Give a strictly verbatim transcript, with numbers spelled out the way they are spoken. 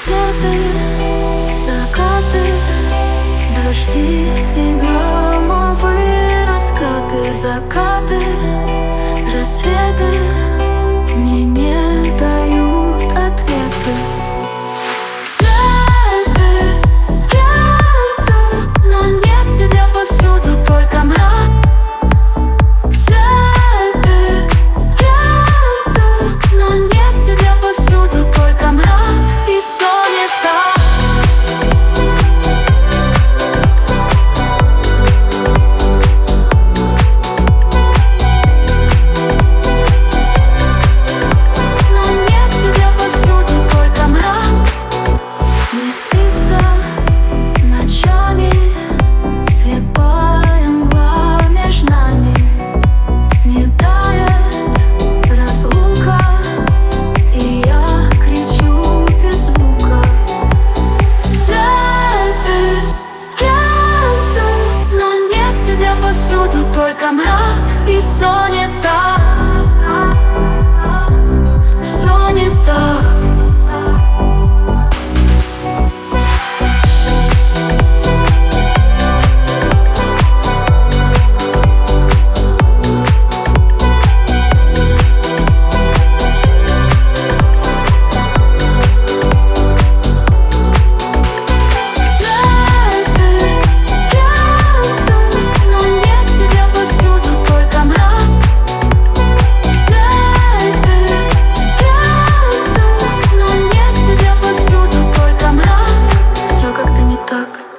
Рассветы, закаты, дожди и громовые раскаты. Закаты, рассветы мне не дают ответы. Где ты, с кем ты, но нет тебя повсюду, только мрак. Где ты, с кем ты, но нет тебя повсюду, только мрак и сонета. Повсюду только мрак и сонета. Сонета. Так.